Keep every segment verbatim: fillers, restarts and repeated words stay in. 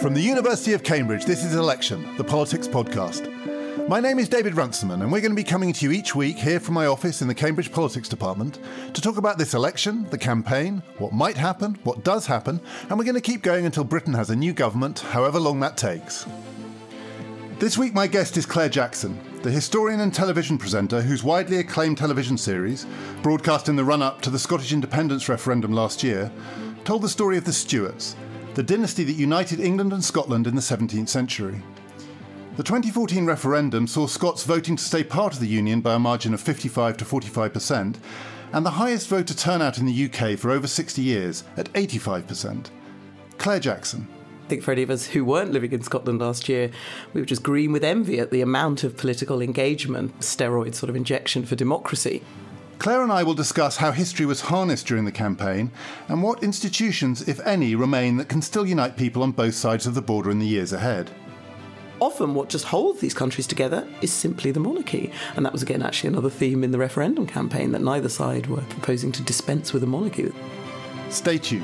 From the University of Cambridge, this is Election, the politics podcast. My name is David Runciman, and we're going to be coming to you each week here from my office in the Cambridge Politics Department to talk about this election, the campaign, what might happen, what does happen, and we're going to keep going until Britain has a new government, however long that takes. This week my guest is Claire Jackson, the historian and television presenter whose widely acclaimed television series, broadcast in the run-up to the Scottish independence referendum last year, told the story of the Stuarts, the dynasty that united England and Scotland in the seventeenth century. The twenty fourteen referendum saw Scots voting to stay part of the Union by a margin of fifty-five to forty-five percent, and the highest voter turnout in the U K for over sixty years, at eighty-five percent. Claire Jackson. I think for any of us who weren't living in Scotland last year, we were just green with envy at the amount of political engagement, steroid sort of injection for democracy. Claire and I will discuss how history was harnessed during the campaign and what institutions, if any, remain that can still unite people on both sides of the border in the years ahead. Often what just holds these countries together is simply the monarchy. And that was, again, actually another theme in the referendum campaign, that neither side were proposing to dispense with the monarchy. Stay tuned.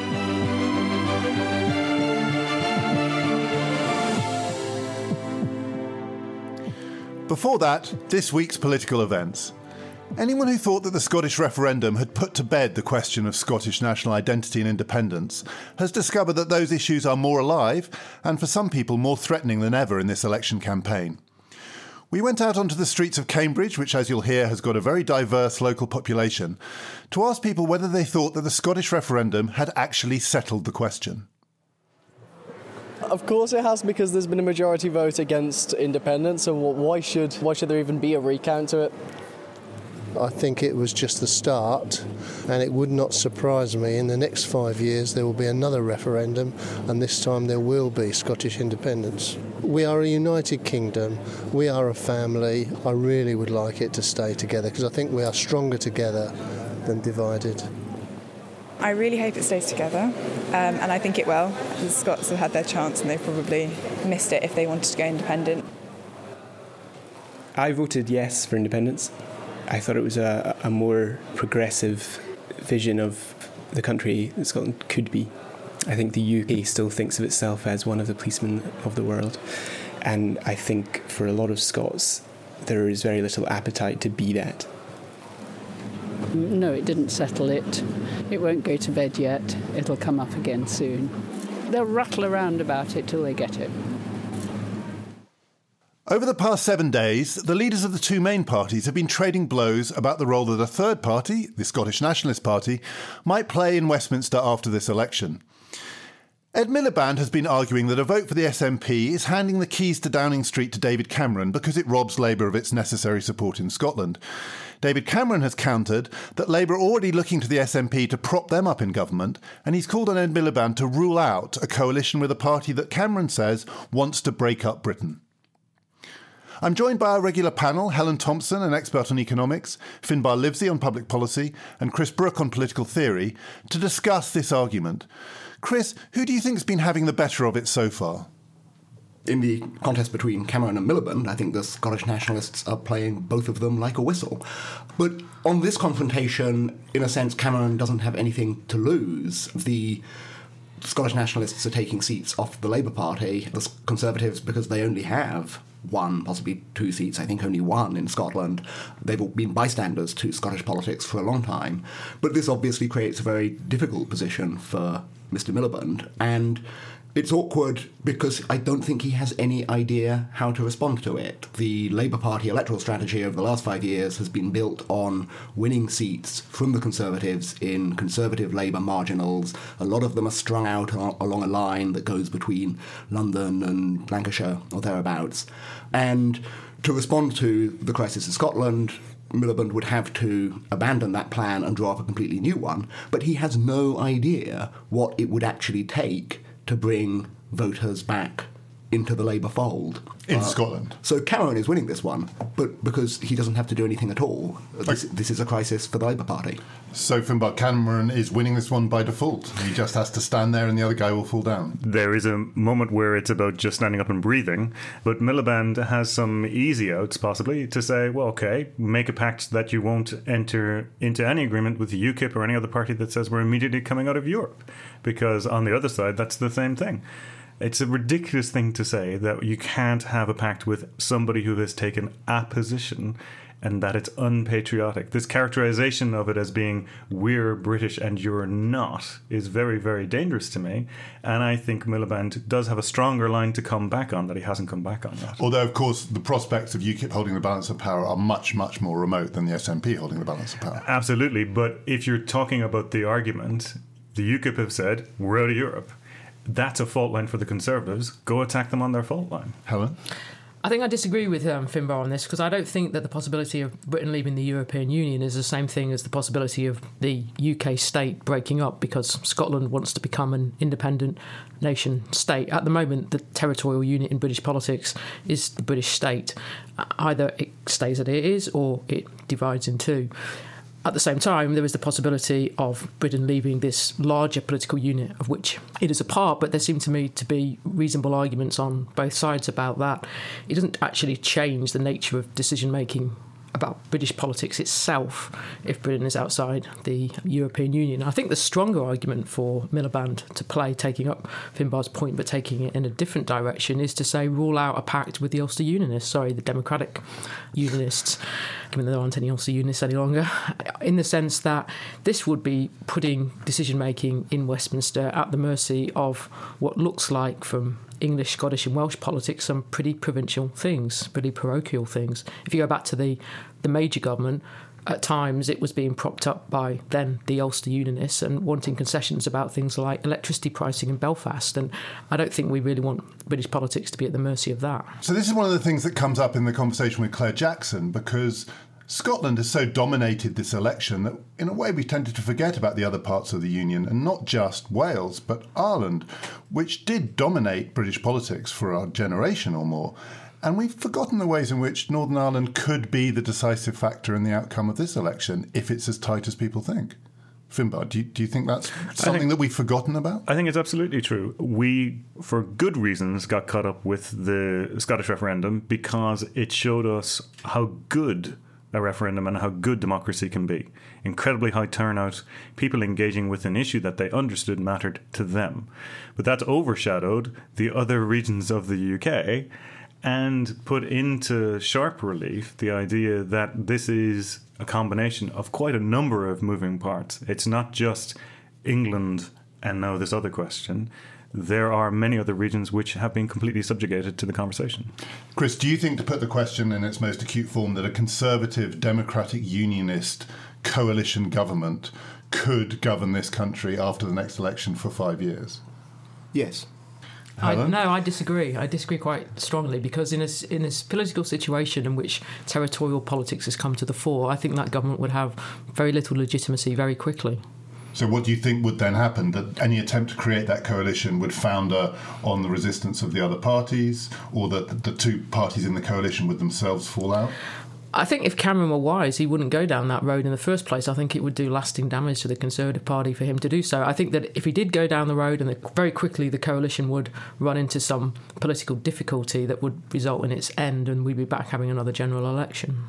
Before that, this week's political events. Anyone who thought that the Scottish referendum had put to bed the question of Scottish national identity and independence has discovered that those issues are more alive and for some people more threatening than ever in this election campaign. We went out onto the streets of Cambridge, which as you'll hear has got a very diverse local population, to ask people whether they thought that the Scottish referendum had actually settled the question. Of course it has, because there's been a majority vote against independence, and why should why should there even be a recount to it? I think it was just the start, and it would not surprise me in the next five years there will be another referendum, and this time there will be Scottish independence. We are a united kingdom, we are a family. I really would like it to stay together because I think we are stronger together than divided. I really hope it stays together, um, and I think it will. The Scots have had their chance and they've probably missed it if they wanted to go independent. I voted yes for independence. I thought it was a, a more progressive vision of the country that Scotland could be. I think the U K still thinks of itself as one of the policemen of the world, and I think for a lot of Scots there is very little appetite to be that. No, it didn't settle it. It won't go to bed yet. It'll come up again soon. They'll rattle around about it till they get it. Over the past seven days, the leaders of the two main parties have been trading blows about the role that a third party, the Scottish Nationalist Party, might play in Westminster after this election. Ed Miliband has been arguing that a vote for the S N P is handing the keys to Downing Street to David Cameron because it robs Labour of its necessary support in Scotland. David Cameron has countered that Labour are already looking to the S N P to prop them up in government, and he's called on Ed Miliband to rule out a coalition with a party that Cameron says wants to break up Britain. I'm joined by our regular panel, Helen Thompson, an expert on economics, Finbar Livesey on public policy, and Chris Brooke on political theory, to discuss this argument. Chris, who do you think has been having the better of it so far? In the contest between Cameron and Miliband, I think the Scottish nationalists are playing both of them like a whistle. But on this confrontation, in a sense, Cameron doesn't have anything to lose. The Scottish nationalists are taking seats off the Labour Party, the Conservatives, because they only have one, possibly two seats, I think only one in Scotland. They've all been bystanders to Scottish politics for a long time. But this obviously creates a very difficult position for Mister Miliband, and it's awkward because I don't think he has any idea how to respond to it. The Labour Party electoral strategy over the last five years has been built on winning seats from the Conservatives in Conservative Labour marginals. A lot of them are strung out along a line that goes between London and Lancashire or thereabouts. And to respond to the crisis in Scotland, Miliband would have to abandon that plan and draw up a completely new one, but he has no idea what it would actually take to bring voters back into the Labour fold. In uh, Scotland. So Cameron is winning this one, but because he doesn't have to do anything at all. This, this is a crisis for the Labour Party. So Finbar, Cameron is winning this one by default. He just has to stand there and the other guy will fall down. There is a moment where it's about just standing up and breathing, but Miliband has some easy outs, possibly, to say, well, OK, make a pact that you won't enter into any agreement with the UKIP or any other party that says we're immediately coming out of Europe, because on the other side, that's the same thing. It's a ridiculous thing to say that you can't have a pact with somebody who has taken a position and that it's unpatriotic. This characterization of it as being we're British and you're not is very, very dangerous to me. And I think Miliband does have a stronger line to come back on that he hasn't come back on yet. Although, of course, the prospects of UKIP holding the balance of power are much, much more remote than the S N P holding the balance of power. Absolutely. But if you're talking about the argument, the UKIP have said, we're out of Europe. That's a fault line for the Conservatives. Go attack them on their fault line. Helen? I think I disagree with um, Finbar on this, because I don't think that the possibility of Britain leaving the European Union is the same thing as the possibility of the U K state breaking up because Scotland wants to become an independent nation state. At the moment, the territorial unit in British politics is the British state. Either it stays as it is or it divides in two. At the same time, there is the possibility of Britain leaving this larger political unit of which it is a part, but there seem to me to be reasonable arguments on both sides about that. It doesn't actually change the nature of decision-making about British politics itself if Britain is outside the European Union. I think the stronger argument for Miliband to play, taking up Finbar's point but taking it in a different direction, is to say rule out a pact with the Ulster Unionists, sorry, the Democratic Unionists, given there aren't any Ulster Unionists any longer, in the sense that this would be putting decision-making in Westminster at the mercy of what looks like, from English, Scottish and Welsh politics, some pretty provincial things, pretty parochial things. If you go back to the, the major government, at times it was being propped up by then the Ulster Unionists and wanting concessions about things like electricity pricing in Belfast. And I don't think we really want British politics to be at the mercy of that. So this is one of the things that comes up in the conversation with Claire Jackson, because Scotland has so dominated this election that in a way we tended to forget about the other parts of the Union, and not just Wales, but Ireland, which did dominate British politics for a generation or more. And we've forgotten the ways in which Northern Ireland could be the decisive factor in the outcome of this election if it's as tight as people think. Finbar, do you, do you think that's something think, that we've forgotten about? I think it's absolutely true. We, for good reasons, got caught up with the Scottish referendum because it showed us how good a referendum and how good democracy can be. Incredibly high turnout, people engaging with an issue that they understood mattered to them. But that's overshadowed the other regions of the U K and put into sharp relief the idea that this is a combination of quite a number of moving parts. It's not just England and now this other question. There are many other regions which have been completely subjugated to the conversation. Chris, do you think, to put the question in its most acute form, that a Conservative, Democratic, Unionist coalition government could govern this country after the next election for five years? Yes. I, no, I disagree. I disagree quite strongly, because in a, in a political situation in which territorial politics has come to the fore, I think that government would have very little legitimacy very quickly. So what do you think would then happen? That any attempt to create that coalition would founder on the resistance of the other parties, or that the two parties in the coalition would themselves fall out? I think if Cameron were wise, he wouldn't go down that road in the first place. I think it would do lasting damage to the Conservative Party for him to do so. I think that if he did go down the road, and that very quickly the coalition would run into some political difficulty that would result in its end, and we'd be back having another general election.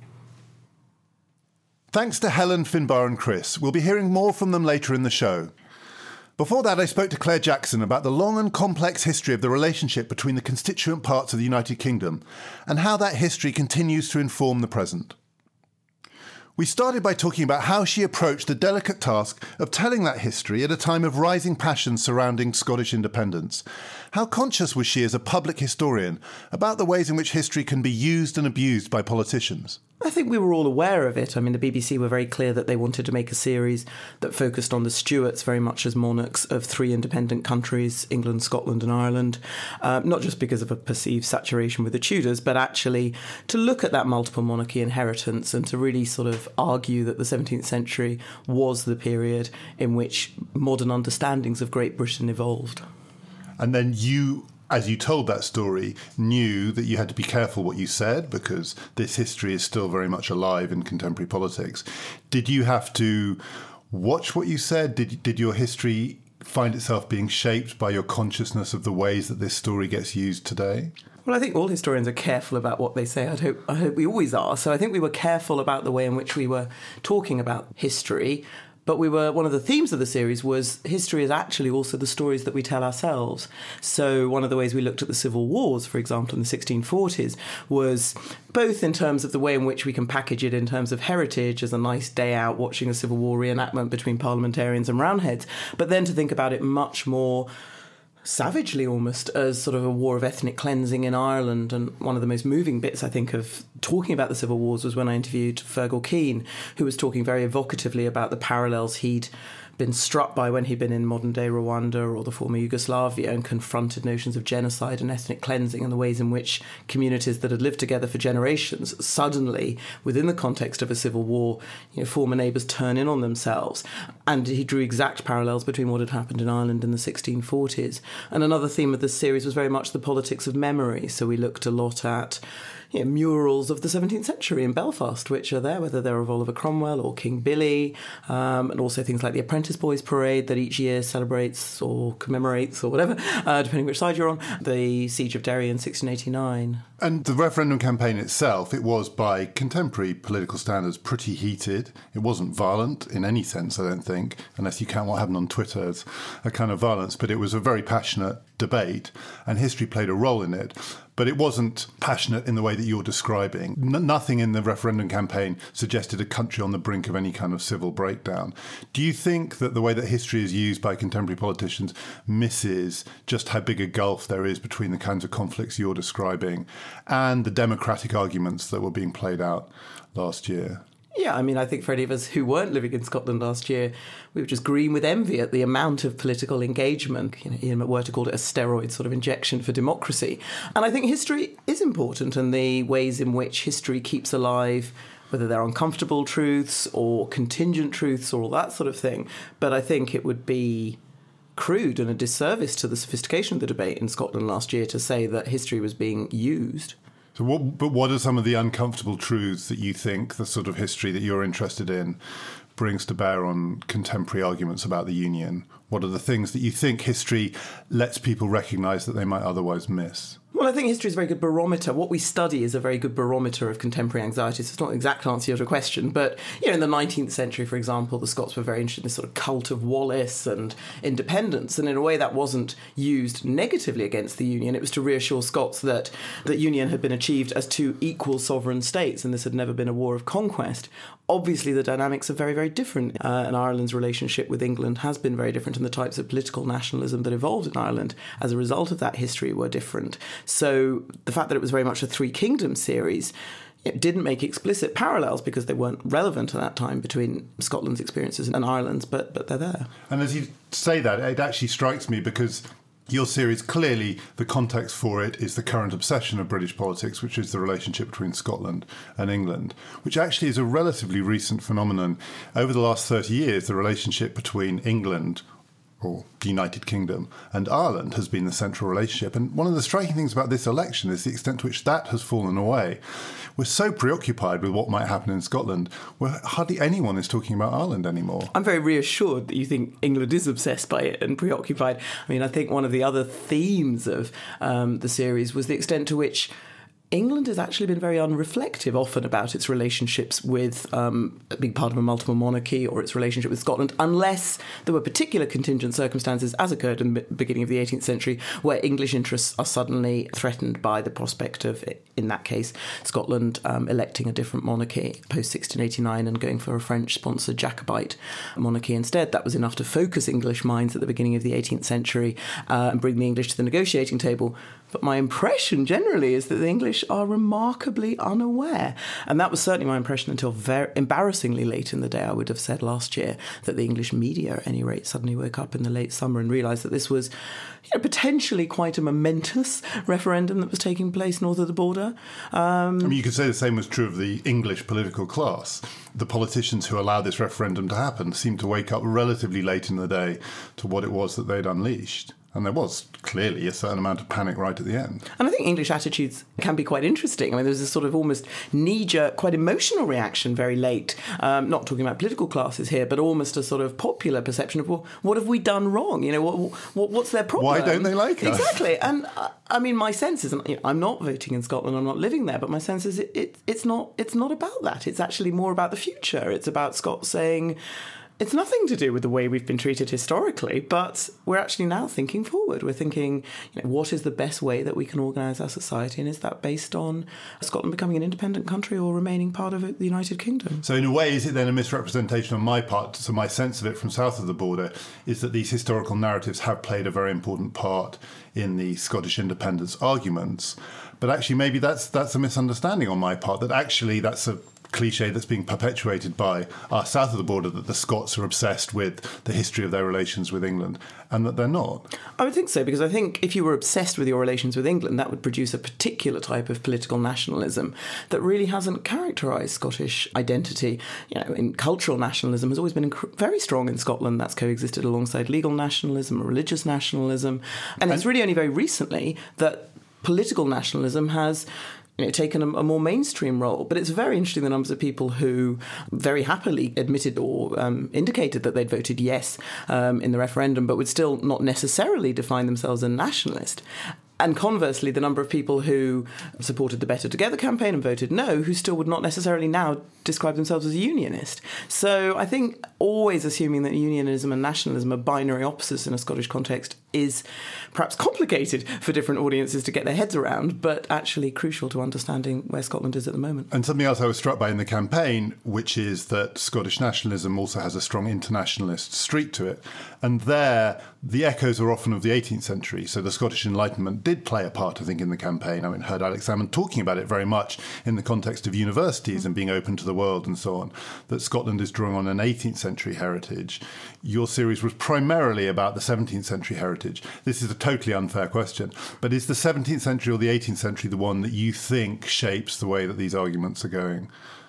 Thanks to Helen, Finbar and Chris. We'll be hearing more from them later in the show. Before that, I spoke to Claire Jackson about the long and complex history of the relationship between the constituent parts of the United Kingdom and how that history continues to inform the present. We started by talking about how she approached the delicate task of telling that history at a time of rising passions surrounding Scottish independence. How conscious was she as a public historian about the ways in which history can be used and abused by politicians? I think we were all aware of it. I mean, the B B C were very clear that they wanted to make a series that focused on the Stuarts very much as monarchs of three independent countries, England, Scotland and Ireland, uh, not just because of a perceived saturation with the Tudors, but actually to look at that multiple monarchy inheritance and to really sort of argue that the seventeenth century was the period in which modern understandings of Great Britain evolved. And then you, as you told that story, knew that you had to be careful what you said because this history is still very much alive in contemporary politics. Did you have to watch what you said? Did did your history find itself being shaped by your consciousness of the ways that this story gets used today? Well, I think all historians are careful about what they say. I hope, I hope we always are. So I think we were careful about the way in which we were talking about history. But we were one of the themes of the series was history is actually also the stories that we tell ourselves. So one of the ways we looked at the civil wars, for example, in the sixteen forties, was both in terms of the way in which we can package it in terms of heritage as a nice day out watching a civil war reenactment between parliamentarians and roundheads, but then to think about it much more savagely almost as sort of a war of ethnic cleansing in Ireland. And one of the most moving bits, I think, of talking about the civil wars was when I interviewed Fergal Keane, who was talking very evocatively about the parallels he'd been struck by when he'd been in modern-day Rwanda or the former Yugoslavia and confronted notions of genocide and ethnic cleansing and the ways in which communities that had lived together for generations suddenly, within the context of a civil war, you know, former neighbours turn in on themselves. And he drew exact parallels between what had happened in Ireland in the sixteen forties. And another theme of this series was very much the politics of memory. So we looked a lot at you know, murals of the seventeenth century in Belfast, which are there, whether they're of Oliver Cromwell or King Billy, um, and also things like the Apprentice Boys Parade that each year celebrates or commemorates or whatever, uh, depending which side you're on, the Siege of Derry in sixteen eighty-nine. And the referendum campaign itself, it was by contemporary political standards pretty heated. It wasn't violent in any sense, I don't think, unless you count what happened on Twitter as a kind of violence, but it was a very passionate debate and history played a role in it. But it wasn't passionate in the way that you're describing. N- nothing in the referendum campaign suggested a country on the brink of any kind of civil breakdown. Do you think that the way that history is used by contemporary politicians misses just how big a gulf there is between the kinds of conflicts you're describing and the democratic arguments that were being played out last year? Yeah, I mean, I think for any of us who weren't living in Scotland last year, we were just green with envy at the amount of political engagement. You know, Ian McWhirter called it a steroid sort of injection for democracy. And I think history is important, and the ways in which history keeps alive, whether they're uncomfortable truths or contingent truths or all that sort of thing. But I think it would be crude and a disservice to the sophistication of the debate in Scotland last year to say that history was being used. So what, but what are some of the uncomfortable truths that you think the sort of history that you're interested in brings to bear on contemporary arguments about the Union? What are the things that you think history lets people recognise that they might otherwise miss? Well, I think history is a very good barometer. What we study is a very good barometer of contemporary anxieties. It's not an exact answer to your question, but you know, in the nineteenth century, for example, the Scots were very interested in this sort of cult of Wallace and independence, and in a way that wasn't used negatively against the Union. It was to reassure Scots that that Union had been achieved as two equal sovereign states, and this had never been a war of conquest. Obviously, the dynamics are very, very different, uh, and Ireland's relationship with England has been very different, and the types of political nationalism that evolved in Ireland as a result of that history were different. So the fact that it was very much a Three Kingdoms series, it didn't make explicit parallels because they weren't relevant at that time between Scotland's experiences and Ireland's, but but they're there. And as you say that, it actually strikes me because your series, clearly the context for it is the current obsession of British politics, which is the relationship between Scotland and England, which actually is a relatively recent phenomenon. Over the last thirty years, the relationship between England, or the United Kingdom, and Ireland has been the central relationship. And one of the striking things about this election is the extent to which that has fallen away. We're so preoccupied with what might happen in Scotland, where hardly anyone is talking about Ireland anymore. I'm very reassured that you think England is obsessed by it and preoccupied. I mean, I think one of the other themes of um, the series was the extent to which England has actually been very unreflective often about its relationships with um, being part of a multiple monarchy or its relationship with Scotland, unless there were particular contingent circumstances, as occurred in the beginning of the eighteenth century, where English interests are suddenly threatened by the prospect of, in that case, Scotland um, electing a different monarchy post sixteen eighty-nine and going for a French-sponsored Jacobite monarchy instead. That was enough to focus English minds at the beginning of the eighteenth century uh, and bring the English to the negotiating table. But my impression generally is that the English are remarkably unaware. And that was certainly my impression until very embarrassingly late in the day, I would have said last year, that the English media, at any rate, suddenly woke up in the late summer and realised that this was, you know, potentially quite a momentous referendum that was taking place north of the border. Um, I mean, you could say the same was true of the English political class. The politicians who allowed this referendum to happen seemed to wake up relatively late in the day to what it was that they'd unleashed. And there was clearly a certain amount of panic right at the end. And I think English attitudes can be quite interesting. I mean, there was a sort of almost knee-jerk, quite emotional reaction very late, um, not talking about political classes here, but almost a sort of popular perception of, well, what have we done wrong? You know, what, what what's their problem? Why don't they like us? Exactly. And, uh, I mean, my sense is, you know, I'm not voting in Scotland, I'm not living there, but my sense is it, it, it's not it's not about that. It's actually more about the future. It's about Scots saying, It's nothing to do with the way we've been treated historically, but we're actually now thinking forward. We're thinking, you know, what is the best way that we can organise our society, and is that based on Scotland becoming an independent country or remaining part of the United Kingdom? So in a way, is it then a misrepresentation on my part? So my sense of it from south of the border is that these historical narratives have played a very important part in the Scottish independence arguments. But actually, maybe that's that's a misunderstanding on my part, that actually that's a cliche that's being perpetuated by us south of the border, that the Scots are obsessed with the history of their relations with England, and that they're not. I would think so, because I think if you were obsessed with your relations with England, that would produce a particular type of political nationalism that really hasn't characterised Scottish identity. You know, in cultural nationalism has always been inc- very strong in Scotland. That's coexisted alongside legal nationalism, religious nationalism, and it's really only very recently that political nationalism has, you know, taken a, a more mainstream role. But it's very interesting the numbers of people who very happily admitted or um, indicated that they'd voted yes um, in the referendum, but would still not necessarily define themselves as a nationalist. And conversely, the number of people who supported the Better Together campaign and voted no, who still would not necessarily now describe themselves as a unionist. So I think always assuming that unionism and nationalism are binary opposites in a Scottish context is perhaps complicated for different audiences to get their heads around, but actually crucial to understanding where Scotland is at the moment. And something else I was struck by in the campaign, which is that Scottish nationalism also has a strong internationalist streak to it. And there, the echoes are often of the eighteenth century. So the Scottish Enlightenment did play a part, I think, in the campaign. I mean, heard Alex Salmond talking about it very much in the context of universities and being open to the world and so on, that Scotland is drawing on an eighteenth century heritage. Your series was primarily about the seventeenth century heritage. This is a totally unfair question, but is the seventeenth century or the eighteenth century the one that you think shapes the way that these arguments are going?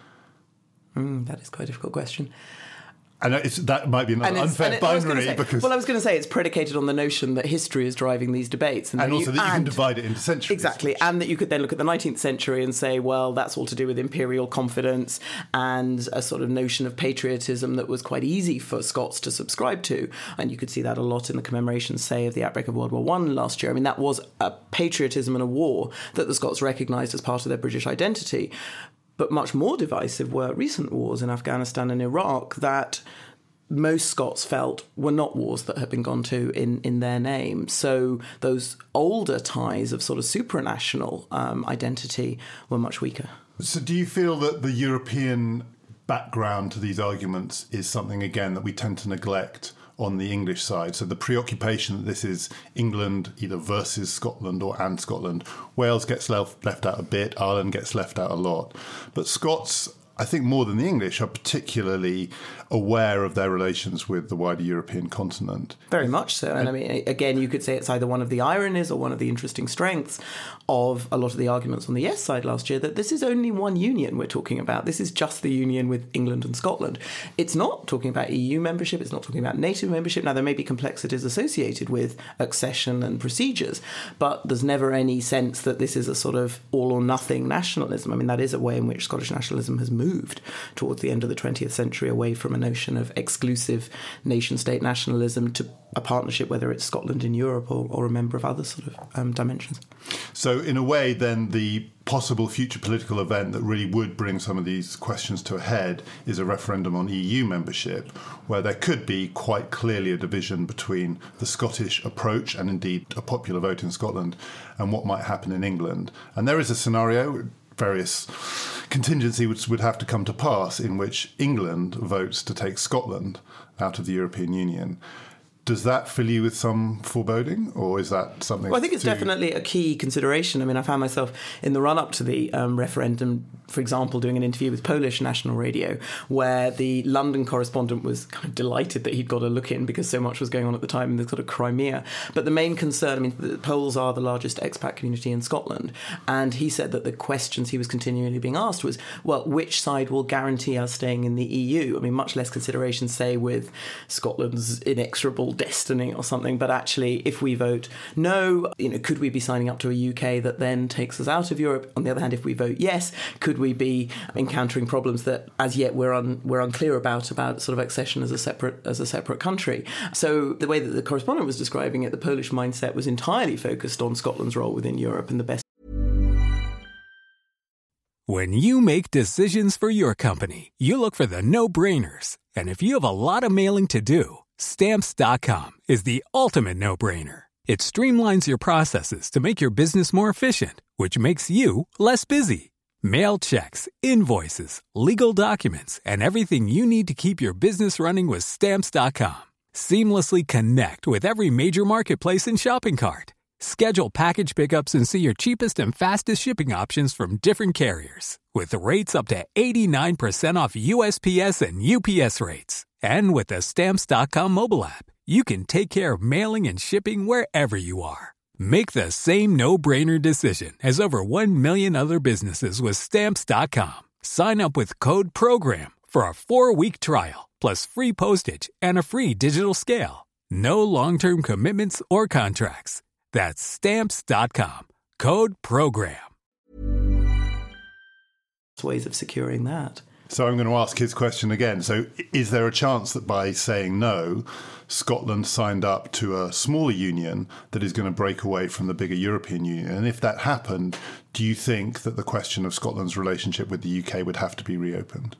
Mm, that is quite a difficult question. And it's, that might be another unfair it, binary say, because... Well, I was going to say it's predicated on the notion that history is driving these debates. And, and that also you, that you and, can divide it into centuries. Exactly, which... and that you could then look at the nineteenth century and say, well, that's all to do with imperial confidence and a sort of notion of patriotism that was quite easy for Scots to subscribe to. And you could see that a lot in the commemorations, say, of the outbreak of World War One last year. I mean, that was a patriotism and a war that the Scots recognised as part of their British identity. But much more divisive were recent wars in Afghanistan and Iraq that most Scots felt were not wars that had been gone to in, in their name. So those older ties of sort of supranational um, identity were much weaker. So do you feel that the European background to these arguments is something, again, that we tend to neglect on the English side? So the preoccupation that this is England either versus Scotland or and Scotland. Wales gets left, left out a bit, Ireland gets left out a lot. But Scots, I think more than the English, are particularly aware of their relations with the wider European continent. Very much so. And I mean, again, you could say it's either one of the ironies or one of the interesting strengths of a lot of the arguments on the yes side last year, that this is only one union we're talking about. This is just the union with England and Scotland. It's not talking about E U membership. It's not talking about NATO membership. Now, there may be complexities associated with accession and procedures, but there's never any sense that this is a sort of all or nothing nationalism. I mean, that is a way in which Scottish nationalism has moved towards the end of the twentieth century away from a notion of exclusive nation-state nationalism to a partnership, whether it's Scotland in Europe or, or a member of other sort of um, dimensions. So in a way, then, the possible future political event that really would bring some of these questions to a head is a referendum on E U membership, where there could be quite clearly a division between the Scottish approach and indeed a popular vote in Scotland and what might happen in England. And there is a scenario, various contingencies would have to come to pass, in which England votes to take Scotland out of the European Union. Does that fill you with some foreboding, or is that something... Well, I think it's to... definitely a key consideration. I mean, I found myself in the run-up to the um, referendum, for example, doing an interview with Polish National Radio, where the London correspondent was kind of delighted that he'd got a look in because so much was going on at the time in the sort of Crimea. But the main concern, I mean, the Poles are the largest expat community in Scotland, and he said that the questions he was continually being asked was, well, which side will guarantee us staying in the E U? I mean, much less consideration, say, with Scotland's inexorable destiny or something, but actually, if we vote no, you know, could we be signing up to a U K that then takes us out of Europe? On the other hand, if we vote yes, could we be encountering problems that as yet we're un, we're unclear about about sort of accession as a separate as a separate country? So the way that the correspondent was describing it, the Polish mindset was entirely focused on Scotland's role within Europe and the best. When you make decisions for your company, you look for the no-brainers. And if you have a lot of mailing to do, Stamps dot com is the ultimate no-brainer. It streamlines your processes to make your business more efficient, which makes you less busy. Mail checks, invoices, legal documents, and everything you need to keep your business running with Stamps dot com. Seamlessly connect with every major marketplace and shopping cart. Schedule package pickups and see your cheapest and fastest shipping options from different carriers. With rates up to eighty-nine percent off U S P S and U P S rates. And with the Stamps dot com mobile app, you can take care of mailing and shipping wherever you are. Make the same no-brainer decision as over one million other businesses with Stamps dot com. Sign up with code PROGRAM for a four-week trial, plus free postage and a free digital scale. No long-term commitments or contracts. That's Stamps dot com. Code PROGRAM. Ways of securing that. So I'm going to ask his question again. So is there a chance that by saying no, Scotland signed up to a smaller union that is going to break away from the bigger European Union? And if that happened, do you think that the question of Scotland's relationship with the U K would have to be reopened?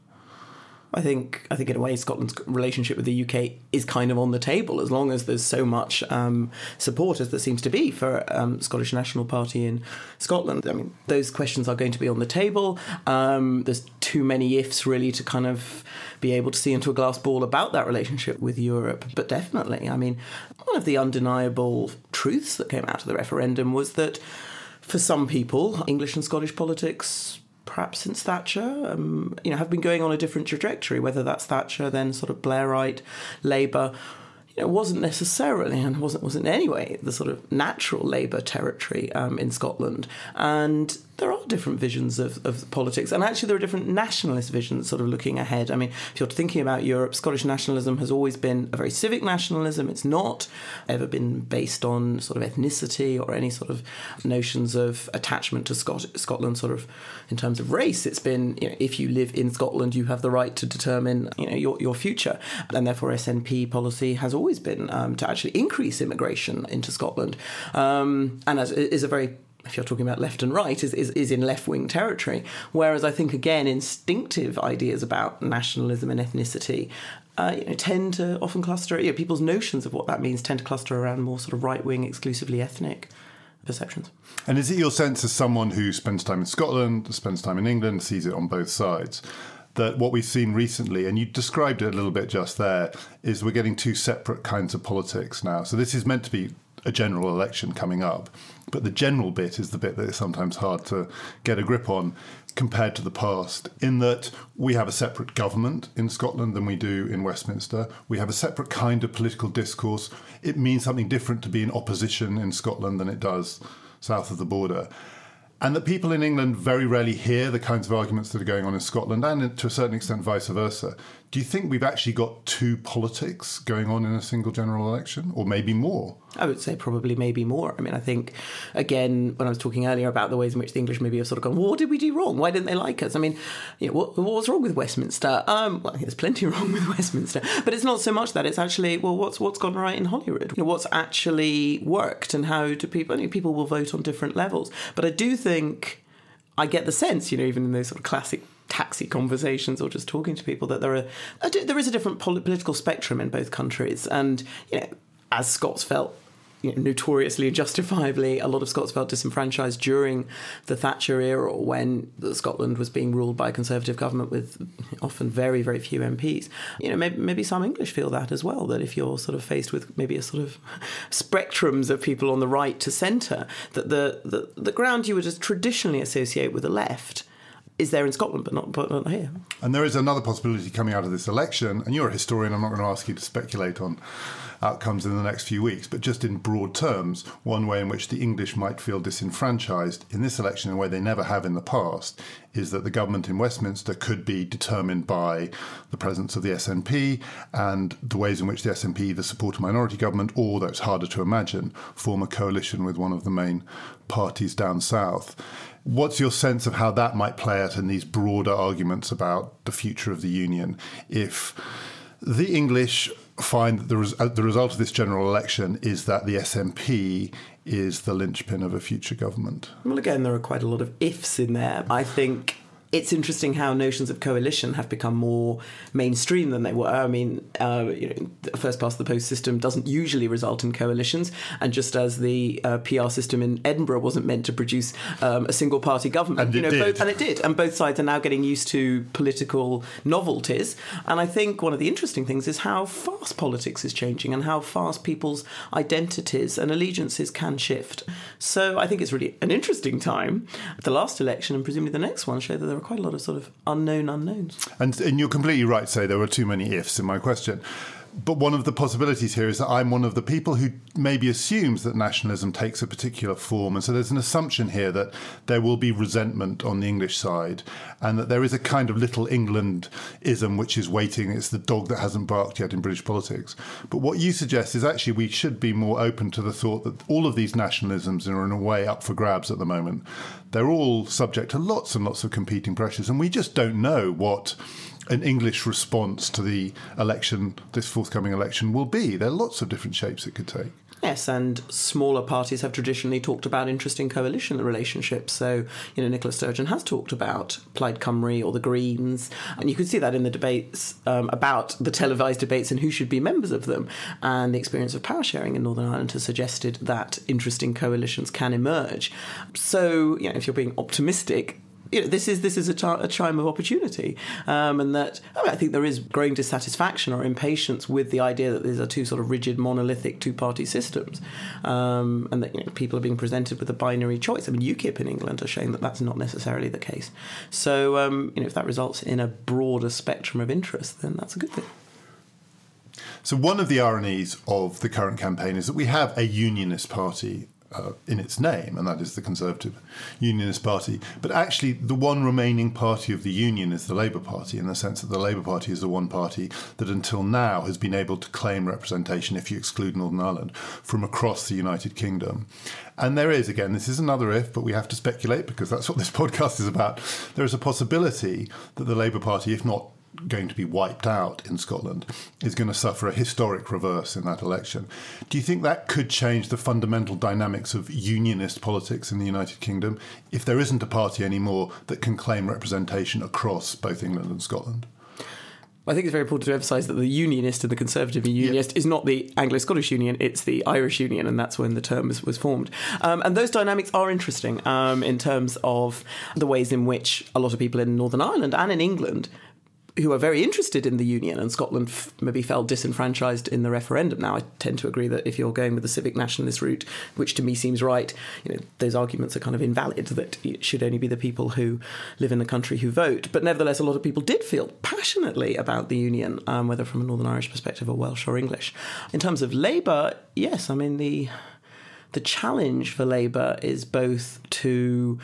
I think, I think in a way, Scotland's relationship with the U K is kind of on the table as long as there's so much um, support as there seems to be for um, Scottish National Party in Scotland. I mean, those questions are going to be on the table. Um, there's too many ifs, really, to kind of be able to see into a glass ball about that relationship with Europe. But definitely, I mean, one of the undeniable truths that came out of the referendum was that for some people, English and Scottish politics, perhaps since Thatcher, um, you know, have been going on a different trajectory, whether that's Thatcher, then sort of Blairite, Labour, you know, wasn't necessarily and wasn't, wasn't in any way the sort of natural Labour territory um, in Scotland. And there are different visions of, of politics, and actually there are different nationalist visions sort of looking ahead. I mean, if you're thinking about Europe, Scottish nationalism has always been a very civic nationalism. It's not ever been based on sort of ethnicity or any sort of notions of attachment to Scot- Scotland sort of in terms of race. It's been, you know, if you live in Scotland, you have the right to determine, you know, your, your future. And therefore S N P policy has always been um, to actually increase immigration into Scotland. Um, and as is a very, if you're talking about left and right, is, is, is in left-wing territory. Whereas I think, again, instinctive ideas about nationalism and ethnicity uh, you know, tend to often cluster, you know, people's notions of what that means tend to cluster around more sort of right-wing, exclusively ethnic perceptions. And is it your sense as someone who spends time in Scotland, spends time in England, sees it on both sides, that what we've seen recently, and you described it a little bit just there, is we're getting two separate kinds of politics now. So this is meant to be a general election coming up, but the general bit is the bit that is sometimes hard to get a grip on compared to the past, in that we have a separate government in Scotland than we do in Westminster. We have a separate kind of political discourse. It means something different to be in opposition in Scotland than it does south of the border. And that people in England very rarely hear the kinds of arguments that are going on in Scotland, and to a certain extent vice versa. Do you think we've actually got two politics going on in a single general election, or maybe more? I would say probably maybe more. I mean, I think, again, when I was talking earlier about the ways in which the English maybe have sort of gone, well, what did we do wrong? Why didn't they like us? I mean, you know, what, what was wrong with Westminster? Um, well, I think there's plenty wrong with Westminster, but it's not so much that. It's actually, well, what's what's gone right in Holyrood? You know, what's actually worked, and how do people, I mean, people will vote on different levels. But I do think, I get the sense, you know, even in those sort of classic taxi conversations or just talking to people, that there are a, there is a different political spectrum in both countries. And, you know, as Scots felt, you know, notoriously and justifiably, a lot of Scots felt disenfranchised during the Thatcher era, when Scotland was being ruled by a Conservative government with often very, very few M Ps. You know, maybe, maybe some English feel that as well, that if you're sort of faced with maybe a sort of spectrums of people on the right to centre, that the, the, the ground you would just traditionally associate with the left is there in Scotland, but not, but not here. And there is another possibility coming out of this election, and you're a historian, I'm not going to ask you to speculate on outcomes in the next few weeks, but just in broad terms, one way in which the English might feel disenfranchised in this election, in a way they never have in the past, is that the government in Westminster could be determined by the presence of the S N P and the ways in which the S N P either support a minority government or, though it's harder to imagine, form a coalition with one of the main parties down south. What's your sense of how that might play out in these broader arguments about the future of the Union if the English find that the, res- the result of this general election is that the S N P is the linchpin of a future government? Well, again, there are quite a lot of ifs in there. I think it's interesting how notions of coalition have become more mainstream than they were. I mean, uh, you know, the first past the post system doesn't usually result in coalitions, and just as the uh, P R system in Edinburgh wasn't meant to produce um, a single party government, and you it know, did. Both, and it did, and both sides are now getting used to political novelties. And I think one of the interesting things is how fast politics is changing and how fast people's identities and allegiances can shift. So I think it's really an interesting time. The last election and presumably the next one show that there are quite a lot of sort of unknown unknowns. And, and you're completely right to say there were too many ifs in my question. But one of the possibilities here is that I'm one of the people who maybe assumes that nationalism takes a particular form. And so there's an assumption here that there will be resentment on the English side and that there is a kind of little England-ism which is waiting. It's the dog that hasn't barked yet in British politics. But what you suggest is actually we should be more open to the thought that all of these nationalisms are in a way up for grabs at the moment. They're all subject to lots and lots of competing pressures, and we just don't know what an English response to the election, this forthcoming election, will be. There are lots of different shapes it could take. Yes, and smaller parties have traditionally talked about interesting coalition relationships. So, you know, Nicola Sturgeon has talked about Plaid Cymru or the Greens, and you could see that in the debates um, about the televised debates and who should be members of them. And the experience of power sharing in Northern Ireland has suggested that interesting coalitions can emerge. So, you know, if you're being optimistic, you know, this is this is a, ch- a time of opportunity, um, and that I, mean, I think there is growing dissatisfaction or impatience with the idea that these are two sort of rigid, monolithic two-party systems, um, and that you know, people are being presented with a binary choice. I mean, UKIP in England are showing that that's not necessarily the case. So, um, you know, if that results in a broader spectrum of interest, then that's a good thing. So, one of the ironies of the current campaign is that we have a unionist party Uh, in its name, and that is the Conservative Unionist Party. But actually, the one remaining party of the Union is the Labour Party, in the sense that the Labour Party is the one party that until now has been able to claim representation, if you exclude Northern Ireland, from across the United Kingdom. And there is, again, this is another if, but we have to speculate because that's what this podcast is about. There is a possibility that the Labour Party, if not going to be wiped out in Scotland, is going to suffer a historic reverse in that election. Do you think that could change the fundamental dynamics of unionist politics in the United Kingdom if there isn't a party anymore that can claim representation across both England and Scotland? I think it's very important to emphasise that the unionist and the Conservative unionist yep. is not the Anglo-Scottish Union, it's the Irish Union, and that's when the term was, was formed. Um, and those dynamics are interesting um, in terms of the ways in which a lot of people in Northern Ireland and in England who are very interested in the Union, and Scotland f- maybe felt disenfranchised in the referendum. Now, I tend to agree that if you're going with the civic nationalist route, which to me seems right, you know, those arguments are kind of invalid, that it should only be the people who live in the country who vote. But nevertheless, a lot of people did feel passionately about the Union, um, whether from a Northern Irish perspective or Welsh or English. In terms of Labour, yes, I mean, the the challenge for Labour is both to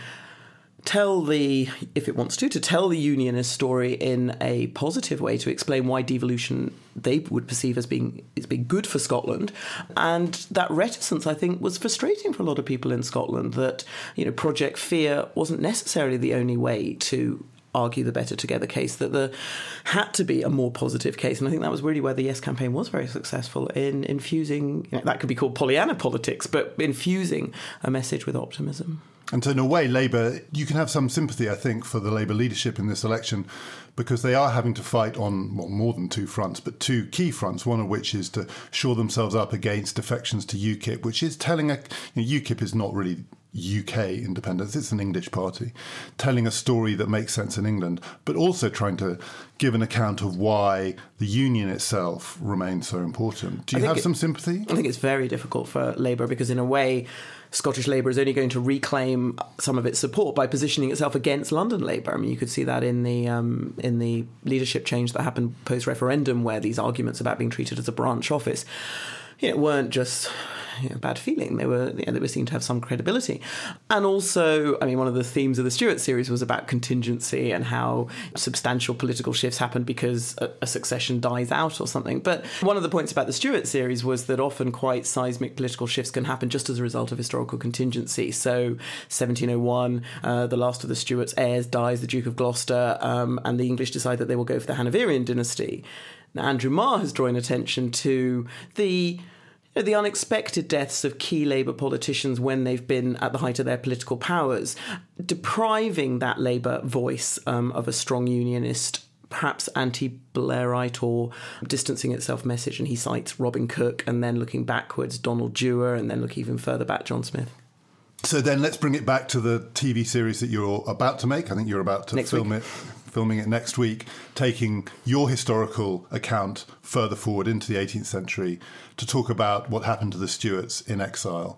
tell the, if it wants to, to tell the unionist story in a positive way, to explain why devolution they would perceive as being as being good for Scotland. And that reticence, I think, was frustrating for a lot of people in Scotland, that, you know, Project Fear wasn't necessarily the only way to argue the Better Together case, that there had to be a more positive case. And I think that was really where the Yes campaign was very successful in infusing, you know, that could be called Pollyanna politics, but infusing a message with optimism. And so in a way, Labour, you can have some sympathy, I think, for the Labour leadership in this election, because they are having to fight on, well, more than two fronts, but two key fronts, one of which is to shore themselves up against defections to UKIP, which is telling a, you know, UKIP is not really U K independence, it's an English party, telling a story that makes sense in England, but also trying to give an account of why the Union itself remains so important. Do you have it, some sympathy? I think it's very difficult for Labour because, in a way, Scottish Labour is only going to reclaim some of its support by positioning itself against London Labour. I mean, you could see that in the um, in the leadership change that happened post-referendum, where these arguments about being treated as a branch office, you know, weren't just, you know, bad feeling. They were, you know, they were seen to have some credibility. And also, I mean, one of the themes of the Stuart series was about contingency and how substantial political shifts happen because a, a succession dies out or something. But one of the points about the Stuart series was that often quite seismic political shifts can happen just as a result of historical contingency. So seventeen oh one, uh, the last of the Stuarts' heirs dies, the Duke of Gloucester, um, and the English decide that they will go for the Hanoverian dynasty. Now, Andrew Marr has drawn attention to the you know, the unexpected deaths of key Labour politicians when they've been at the height of their political powers, depriving that Labour voice um, of a strong unionist, perhaps anti-Blairite or distancing itself message. And he cites Robin Cook, and then looking backwards, Donald Dewar, and then look even further back, John Smith. So then let's bring it back to the T V series that you're about to make. I think you're about to Next film week. it, filming it next week, taking your historical account further forward into the eighteenth century to talk about what happened to the Stuarts in exile.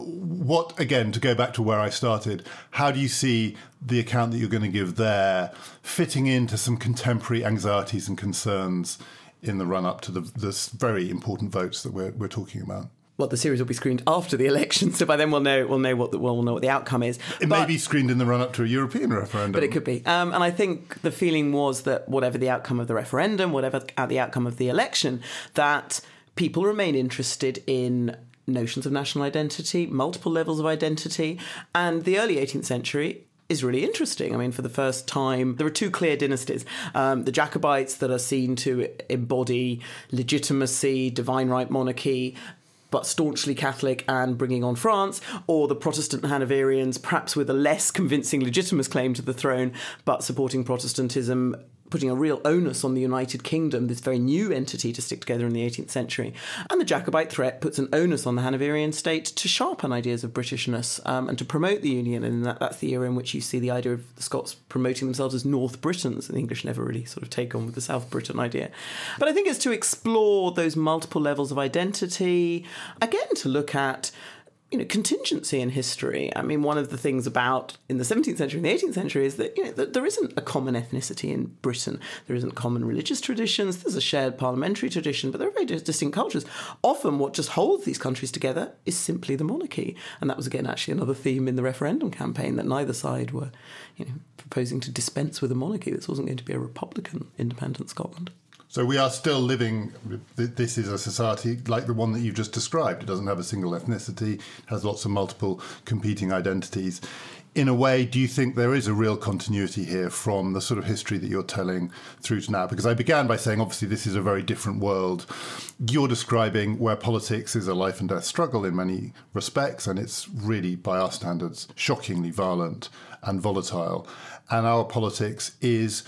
What, again, to go back to where I started, how do you see the account that you're going to give there fitting into some contemporary anxieties and concerns in the run-up to the this very important votes that we're we're talking about? Well, the series will be screened after the election, so by then we'll know we'll know what the, we'll know what the outcome is. It but, may be screened in the run-up to a European referendum. But it could be. Um, and I think the feeling was that whatever the outcome of the referendum, whatever the outcome of the election, that people remain interested in notions of national identity, multiple levels of identity, and the early eighteenth century is really interesting. I mean, for the first time, there are two clear dynasties. Um, the Jacobites that are seen to embody legitimacy, divine right monarchy, but staunchly Catholic and bringing on France, or the Protestant Hanoverians, perhaps with a less convincing legitimist claim to the throne, but supporting Protestantism, putting a real onus on the United Kingdom, this very new entity to stick together in the eighteenth century. And the Jacobite threat puts an onus on the Hanoverian state to sharpen ideas of Britishness um, and to promote the Union. And that, that's the era in which you see the idea of the Scots promoting themselves as North Britons, and the English never really sort of take on with the South Britain idea. But I think it's to explore those multiple levels of identity, again, to look at you know, contingency in history. I mean, one of the things about in the seventeenth century and the eighteenth century is that, you know, that there isn't a common ethnicity in Britain. There isn't common religious traditions. There's a shared parliamentary tradition, but there are very distinct cultures. Often what just holds these countries together is simply the monarchy. And that was, again, actually another theme in the referendum campaign, that neither side were, you know, proposing to dispense with a monarchy. This wasn't going to be a Republican independent Scotland. So we are still living, this is a society like the one that you've just described. It doesn't have a single ethnicity, it has lots of multiple competing identities. In a way, do you think there is a real continuity here from the sort of history that you're telling through to now? Because I began by saying, obviously, this is a very different world. You're describing where politics is a life and death struggle in many respects, and it's really, by our standards, shockingly violent and volatile. And our politics is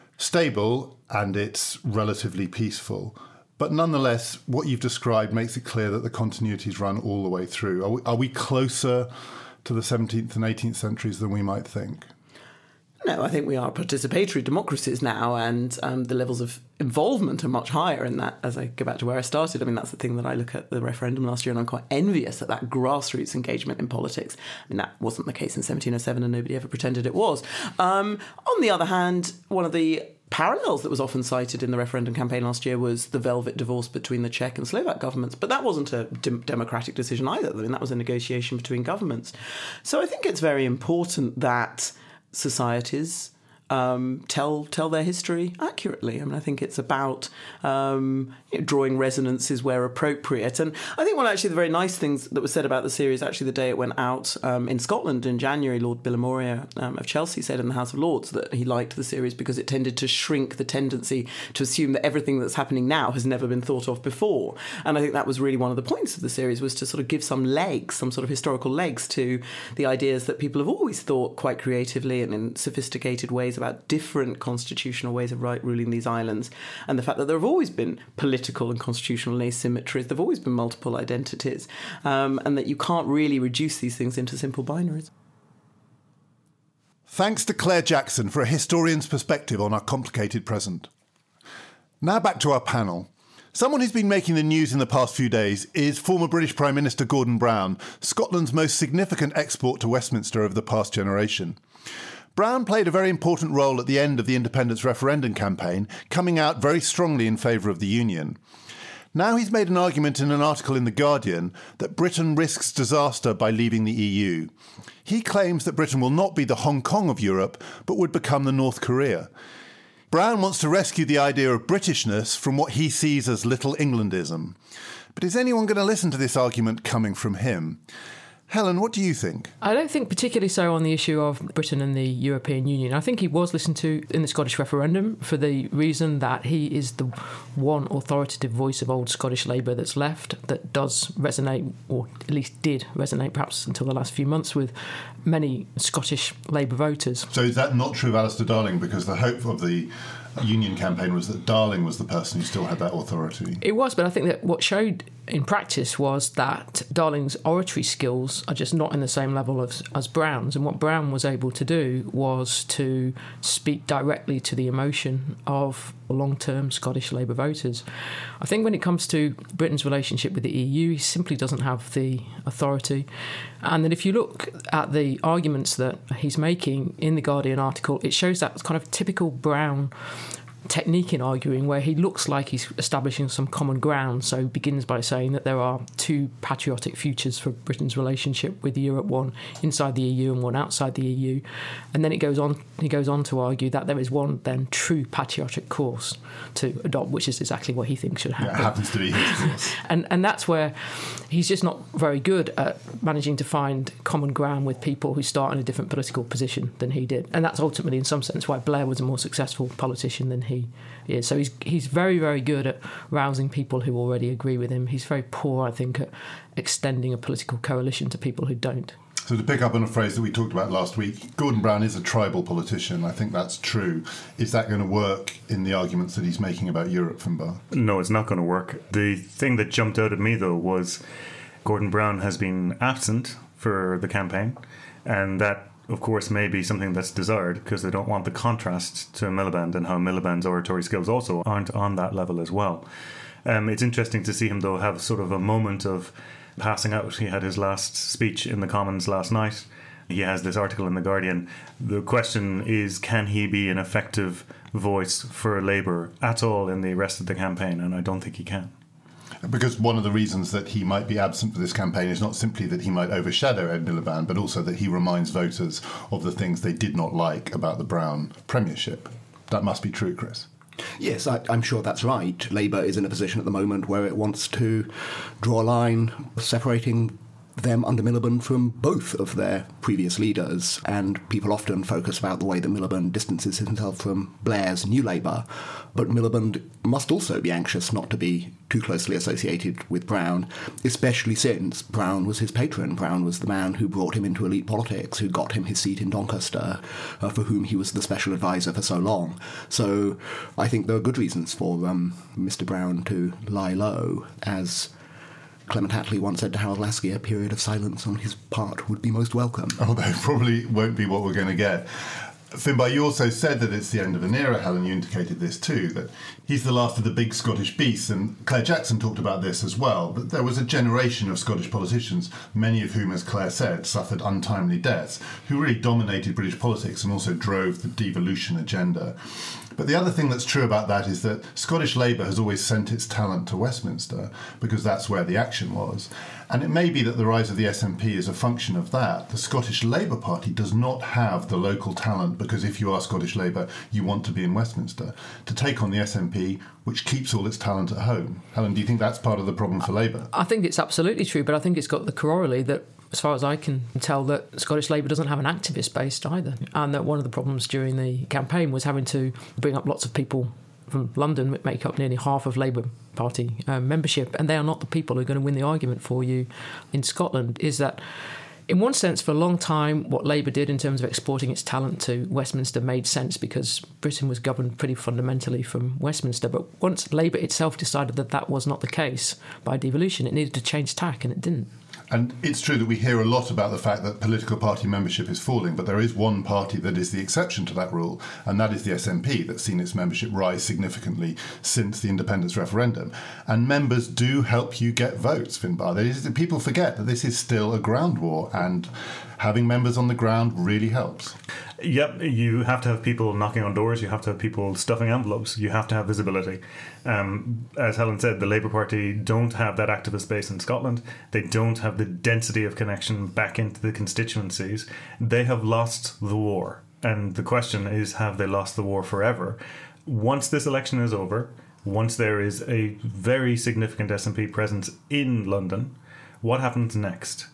stable and it's relatively peaceful. But nonetheless, what you've described makes it clear that the continuities run all the way through. Are we, are we closer to the seventeenth and eighteenth centuries than we might think? No, I think we are participatory democracies now, and um, the levels of involvement are much higher in that. As I go back to where I started, I mean, that's the thing that I look at the referendum last year, and I'm quite envious at that grassroots engagement in politics. I mean, that wasn't the case in seventeen oh seven, and nobody ever pretended it was. Um, on the other hand, one of the parallels that was often cited in the referendum campaign last year was the velvet divorce between the Czech and Slovak governments. But that wasn't a de- democratic decision either. I mean, that was a negotiation between governments. So I think it's very important that societies um, tell tell their history accurately. I mean, I think it's about um, you know, drawing resonances where appropriate. And I think one actually the very nice things that was said about the series, actually the day it went out um, in Scotland in January, Lord Billamoria um, of Chelsea said in the House of Lords that he liked the series because it tended to shrink the tendency to assume that everything that's happening now has never been thought of before. And I think that was really one of the points of the series, was to sort of give some legs, some sort of historical legs to the ideas that people have always thought quite creatively and in sophisticated ways about different constitutional ways of right ruling these islands, and the fact that there have always been political and constitutional asymmetries, there have always been multiple identities, um, and that you can't really reduce these things into simple binaries. Thanks to Claire Jackson for a historian's perspective on our complicated present. Now back to our panel. Someone who's been making the news in the past few days is former British Prime Minister Gordon Brown, Scotland's most significant export to Westminster over the past generation. Brown played a very important role at the end of the independence referendum campaign, coming out very strongly in favour of the Union. Now he's made an argument in an article in The Guardian that Britain risks disaster by leaving the E U. He claims that Britain will not be the Hong Kong of Europe, but would become the North Korea. Brown wants to rescue the idea of Britishness from what he sees as Little Englandism. But is anyone going to listen to this argument coming from him? Helen, what do you think? I don't think particularly so on the issue of Britain and the European Union. I think he was listened to in the Scottish referendum for the reason that he is the one authoritative voice of old Scottish Labour that's left that does resonate, or at least did resonate perhaps until the last few months, with many Scottish Labour voters. So is that not true of Alistair Darling? Because the hope of the Union campaign was that Darling was the person who still had that authority. It was, but I think that what showed in practice was that Darling's oratory skills are just not in the same level as, as Brown's, and what Brown was able to do was to speak directly to the emotion of long-term Scottish Labour voters. I think when it comes to Britain's relationship with the E U, he simply doesn't have the authority, and that if you look at the arguments that he's making in the Guardian article, it shows that kind of typical Brown technique in arguing, where he looks like he's establishing some common ground. So he begins by saying that there are two patriotic futures for Britain's relationship with Europe, one inside the E U and one outside the E U, and then it goes on he goes on to argue that there is one then true patriotic course to adopt, which is exactly what he thinks should happen. Yeah, it happens to be his course. and and that's where he's just not very good at managing to find common ground with people who start in a different political position than he did, and that's ultimately in some sense why Blair was a more successful politician than he is. So he's he's very, very good at rousing people who already agree with him. He's very poor, I think, at extending a political coalition to people who don't. So to pick up on a phrase that we talked about last week, Gordon Brown is a tribal politician. I think that's true. Is that going to work in the arguments that he's making about Europe, Finbar? No, it's not going to work. The thing that jumped out at me, though, was Gordon Brown has been absent for the campaign, and that of course, may be something that's desired because they don't want the contrast to Miliband, and how Miliband's oratory skills also aren't on that level as well. Um, it's interesting to see him, though, have sort of a moment of passing out. He had his last speech in the Commons last night. He has this article in The Guardian. The question is, can he be an effective voice for Labour at all in the rest of the campaign? And I don't think he can. Because one of the reasons that he might be absent for this campaign is not simply that he might overshadow Ed Miliband, but also that he reminds voters of the things they did not like about the Brown premiership. That must be true, Chris. Yes, I, I'm sure that's right. Labour is in a position at the moment where it wants to draw a line separating them under Miliband from both of their previous leaders, and people often focus about the way that Miliband distances himself from Blair's New Labour, but Miliband must also be anxious not to be too closely associated with Brown, especially since Brown was his patron. Brown was the man who brought him into elite politics, who got him his seat in Doncaster, uh, for whom he was the special advisor for so long. So I think there are good reasons for um, Mister Brown to lie low, as Clement Attlee once said to Harold Lasky, a period of silence on his part would be most welcome. Although probably won't be what we're going to get. Finbar, you also said that it's the end of an era. Helen, you indicated this too, that he's the last of the big Scottish beasts, and Claire Jackson talked about this as well, that there was a generation of Scottish politicians, many of whom, as Claire said, suffered untimely deaths, who really dominated British politics and also drove the devolution agenda. But the other thing that's true about that is that Scottish Labour has always sent its talent to Westminster because that's where the action was. And it may be that the rise of the S N P is a function of that. The Scottish Labour Party does not have the local talent, because if you are Scottish Labour, you want to be in Westminster, to take on the S N P, which keeps all its talent at home. Helen, do you think that's part of the problem for Labour? I think it's absolutely true, but I think it's got the corollary that, as far as I can tell, that Scottish Labour doesn't have an activist base either, and that one of the problems during the campaign was having to bring up lots of people from London that make up nearly half of Labour Party um, membership, and they are not the people who are going to win the argument for you in Scotland. Is that, in one sense, for a long time, what Labour did in terms of exporting its talent to Westminster made sense because Britain was governed pretty fundamentally from Westminster. But once Labour itself decided that that was not the case by devolution, it needed to change tack, and it didn't. And it's true that we hear a lot about the fact that political party membership is falling, but there is one party that is the exception to that rule, and that is the S N P, that's seen its membership rise significantly since the independence referendum. And members do help you get votes, Finbar. There is, people forget that this is still a ground war, and having members on the ground really helps. Yep, you have to have people knocking on doors, you have to have people stuffing envelopes, you have to have visibility. Um, as Helen said, the Labour Party don't have that activist base in Scotland. They don't have the density of connection back into the constituencies. They have lost the war. And the question is, have they lost the war forever? Once this election is over, once there is a very significant S N P presence in London, what happens next?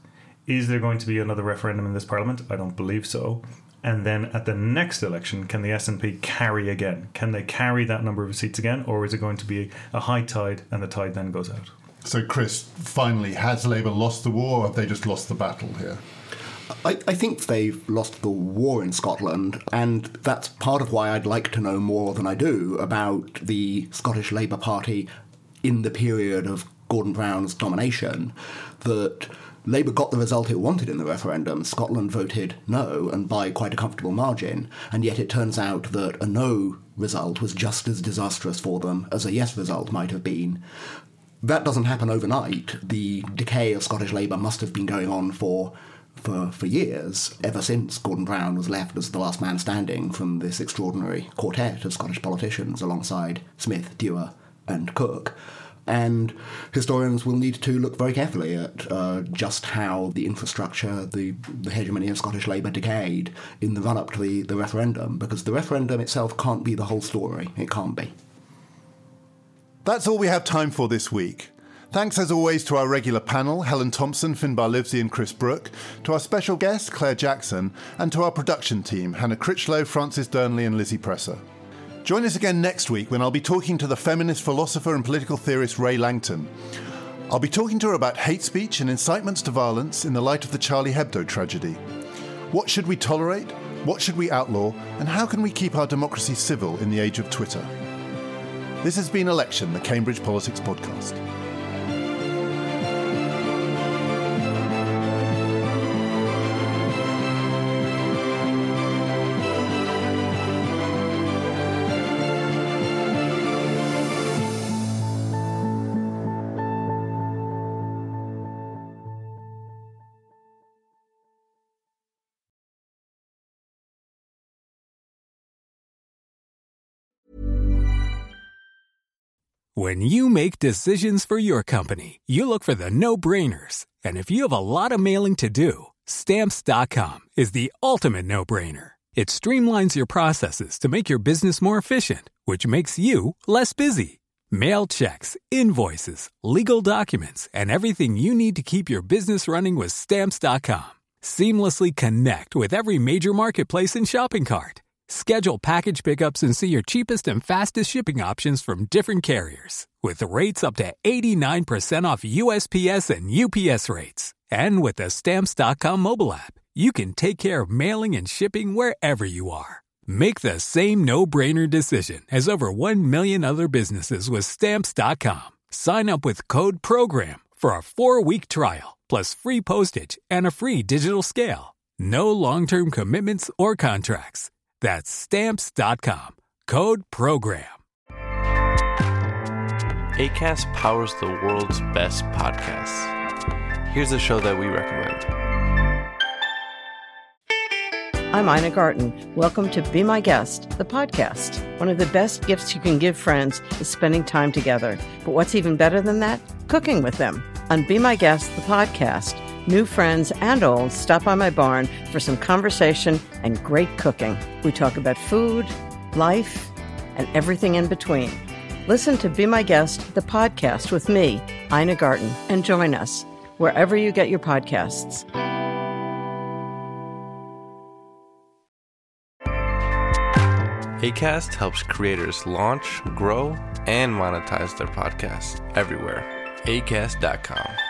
is there going to be another referendum in this Parliament? I don't believe so. And then at the next election, can the S N P carry again? Can they carry that number of seats again? Or is it going to be a high tide and the tide then goes out? So, Chris, finally, has Labour lost the war or have they just lost the battle here? I, I think they've lost the war in Scotland, and that's part of why I'd like to know more than I do about the Scottish Labour Party in the period of Gordon Brown's nomination, that Labour got the result it wanted in the referendum. Scotland voted no, and by quite a comfortable margin, and yet it turns out that a no result was just as disastrous for them as a yes result might have been. That doesn't happen overnight. The decay of Scottish Labour must have been going on for For, for years, ever since Gordon Brown was left as the last man standing from this extraordinary quartet of Scottish politicians alongside Smith, Dewar and Cook. And historians will need to look very carefully at uh, just how the infrastructure, the, the hegemony of Scottish Labour decayed in the run-up to the, the referendum, because the referendum itself can't be the whole story. It can't be. That's all we have time for this week. Thanks as always to our regular panel, Helen Thompson, Finbar Livesey and Chris Brooke, to our special guest, Claire Jackson, and to our production team, Hannah Critchlow, Francis Durnley and Lizzie Presser. Join us again next week when I'll be talking to the feminist philosopher and political theorist Ray Langton. I'll be talking to her about hate speech and incitements to violence in the light of the Charlie Hebdo tragedy. What should we tolerate? What should we outlaw? And how can we keep our democracy civil in the age of Twitter? This has been Election, the Cambridge Politics Podcast. When you make decisions for your company, you look for the no-brainers. And if you have a lot of mailing to do, Stamps dot com is the ultimate no-brainer. It streamlines your processes to make your business more efficient, which makes you less busy. Mail checks, invoices, legal documents, and everything you need to keep your business running with Stamps dot com. Seamlessly connect with every major marketplace and shopping cart. Schedule package pickups and see your cheapest and fastest shipping options from different carriers, with rates up to eighty-nine percent off U S P S and U P S rates. And with the Stamps dot com mobile app, you can take care of mailing and shipping wherever you are. Make the same no-brainer decision as over one million other businesses with Stamps dot com. Sign up with code PROGRAM for a four-week trial, plus free postage and a free digital scale. No long-term commitments or contracts. That's Stamps dot com. Code PROGRAM. Acast powers the world's best podcasts. Here's a show that we recommend. I'm Ina Garten. Welcome to Be My Guest, the podcast. One of the best gifts you can give friends is spending time together. But what's even better than that? Cooking with them. On Be My Guest, the podcast, new friends and old stop by my barn for some conversation and great cooking. We talk about food, life, and everything in between. Listen to Be My Guest, the podcast with me, Ina Garten, and join us wherever you get your podcasts. Acast helps creators launch, grow, and monetize their podcasts everywhere. Acast dot com.